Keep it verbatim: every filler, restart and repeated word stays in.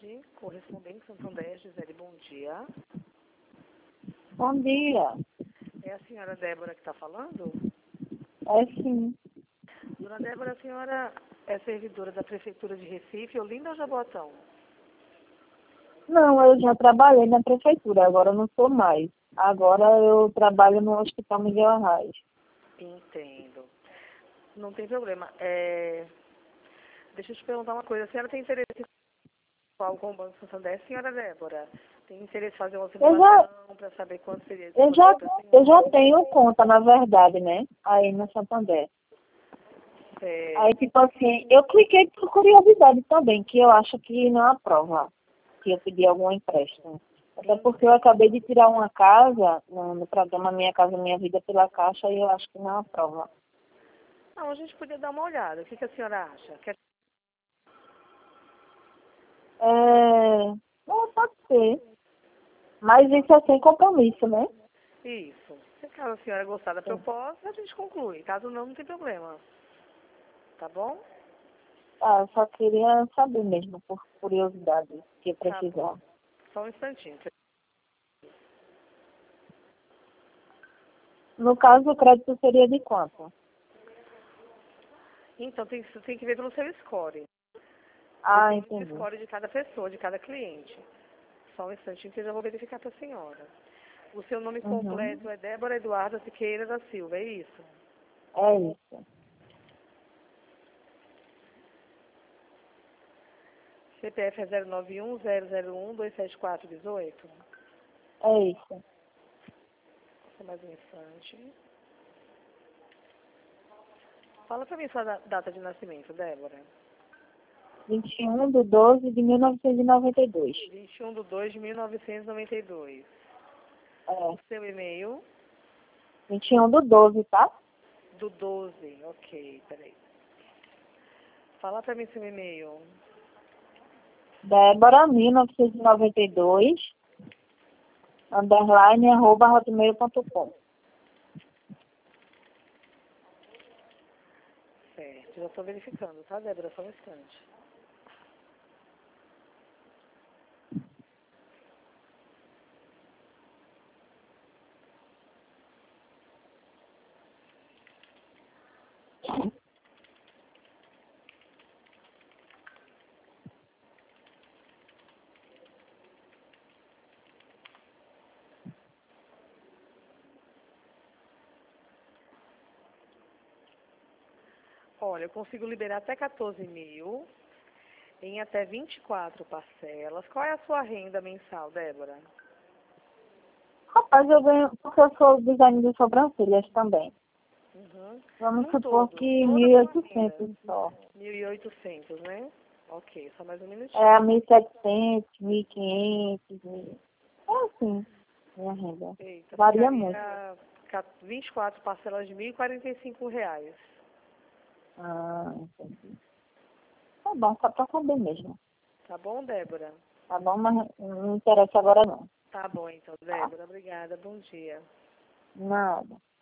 tarde. Correspondente Santander, Gisele, bom dia. Bom dia. É a senhora Débora que está falando? É sim. Dona Débora, a senhora é servidora da Prefeitura de Recife, Olinda ou Jaboatão? Não, eu já trabalhei na prefeitura, agora eu não sou mais. Agora eu trabalho no Hospital Miguel Arraes. Entendo. Não tem problema. É... Deixa eu te perguntar uma coisa. A senhora tem interesse em falar com o Banco Santander? Senhora Débora, tem interesse em fazer uma Eu já, simulação para saber quanto seria eu, já, para a eu já senhora? tenho conta, na verdade, né? Aí no Santander. É... Aí, tipo assim, eu cliquei por curiosidade também, que eu acho que não aprova que eu pedi algum empréstimo. Até porque eu acabei de tirar uma casa no, no programa Minha Casa Minha Vida pela Caixa e eu acho que não aprova. Não, a gente podia dar uma olhada. O que, que a senhora acha? Quer... É, não, pode ser. Mas isso é sem compromisso, né? Isso. Se caso a senhora gostar da proposta, a gente conclui. Caso não, não tem problema. Tá bom? Ah, eu só queria saber mesmo, por curiosidade, se Tá precisar. bom. Só um instantinho. No caso, o crédito seria de quanto? Então, tem, tem que ver pelo seu score. Ah, Depende do entendi. score de cada pessoa, de cada cliente. Só um instantinho que eu já vou verificar para a senhora. O seu nome Uhum. completo é Débora Eduarda Siqueira da Silva, é isso? É isso. C P F é zero nove um zero zero um dois sete quatro um oito. É isso. Só mais um instante. Fala para mim sua da- data de nascimento, Débora. vinte e um de doze de mil novecentos e noventa e dois. vinte e um de dois de mil novecentos e noventa e dois. O É. seu e-mail? vinte e um do doze, tá? Do doze. Ok, peraí. Fala para mim seu e-mail. Débora, mil novecentos e noventa e dois, underline, arroba, hotmail ponto com. Certo, já estou verificando, tá, Débora? Só um instante. Olha, eu consigo liberar até quatorze mil em até vinte e quatro parcelas. Qual é a sua renda mensal, Débora? Rapaz, eu ganho, porque eu sou design de sobrancelhas também. Uhum. Vamos No supor todo, que toda mil a e sua renda. oitocentos só. mil e oitocentos, né? Ok, só mais um minutinho. É mil e setecentos, mil e quinhentos. mil- É assim, minha renda. Eita, Varia muito. ficaria ca- vinte e quatro parcelas de mil e quarenta e cinco reais. Ah, entendi. Tá bom, só pra saber mesmo. Tá bom, Débora? Tá bom, mas não me interessa agora não. Tá bom, então, Tá? Débora. Obrigada. Bom dia. Nada.